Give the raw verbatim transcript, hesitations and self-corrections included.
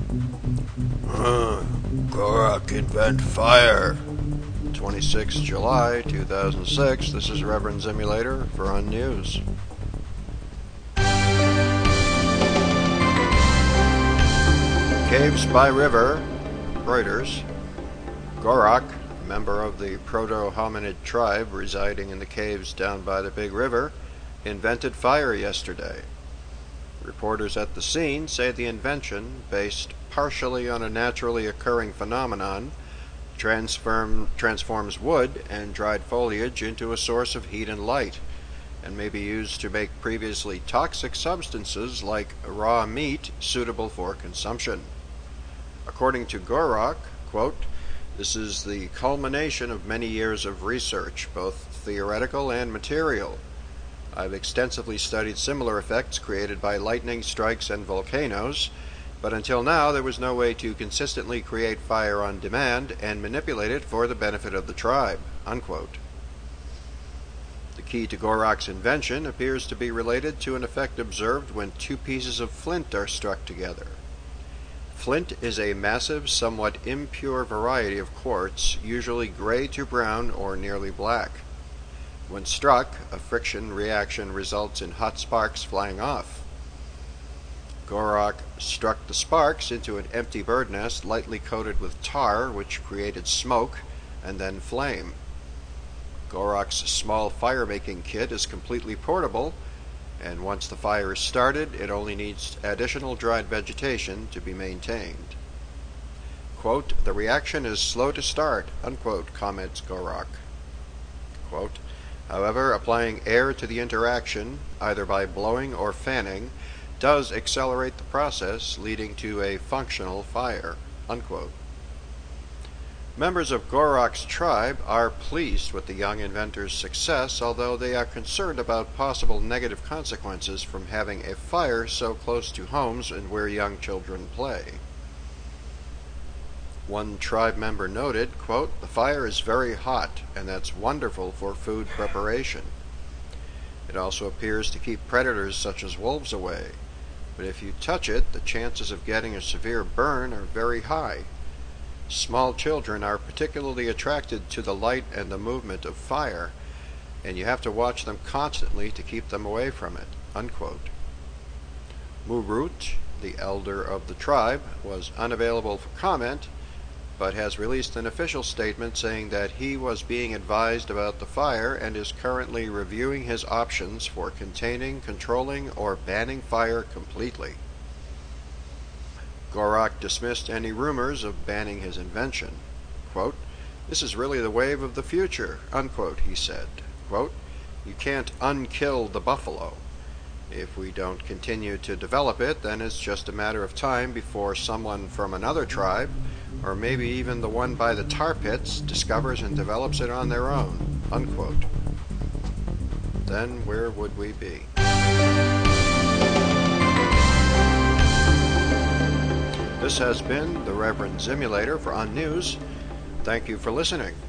Uh, Gorak invent fire. twenty-sixth of July, two thousand six. This is Reverend Simulator for Unnews. Caves by River, Reuters. Gorak, a member of the proto-hominid tribe residing in the caves down by the Big River, invented fire yesterday. Reporters at the scene say the invention, based partially on a naturally occurring phenomenon, transform, transforms wood and dried foliage into a source of heat and light, and may be used to make previously toxic substances like raw meat suitable for consumption. According to Gorak, quote, "This is the culmination of many years of research, both theoretical and material. I've extensively studied similar effects created by lightning strikes and volcanoes, but until now there was no way to consistently create fire on demand and manipulate it for the benefit of the tribe," unquote. The key to Gorak's invention appears to be related to an effect observed when two pieces of flint are struck together. Flint is a massive, somewhat impure variety of quartz, usually gray to brown or nearly black. When struck, a friction reaction results in hot sparks flying off. Gorak struck the sparks into an empty bird nest lightly coated with tar, which created smoke and then flame. Gorak's small fire-making kit is completely portable, and once the fire is started, it only needs additional dried vegetation to be maintained. Quote, "The reaction is slow to start," unquote, comments Gorak. Quote, "However, applying air to the interaction, either by blowing or fanning, does accelerate the process, leading to a functional fire," unquote. Members of Gorak's tribe are pleased with the young inventor's success, although they are concerned about possible negative consequences from having a fire so close to homes and where young children play. One tribe member noted, quote, "The fire is very hot, and that's wonderful for food preparation. It also appears to keep predators such as wolves away, but if you touch it, the chances of getting a severe burn are very high. Small children are particularly attracted to the light and the movement of fire, and you have to watch them constantly to keep them away from it," unquote. Murut, the elder of the tribe, was unavailable for comment, but has released an official statement saying that he was being advised about the fire and is currently reviewing his options for containing, controlling, or banning fire completely. Gorak dismissed any rumors of banning his invention. Quote, "This is really the wave of the future," unquote, he said. Quote, "You can't unkill the buffalo. If we don't continue to develop it, then it's just a matter of time before someone from another tribe, or maybe even the one by the tar pits, discovers and develops it on their own," unquote. Then where would we be? This has been the Reverend Simulator for Unnews. Thank you for listening.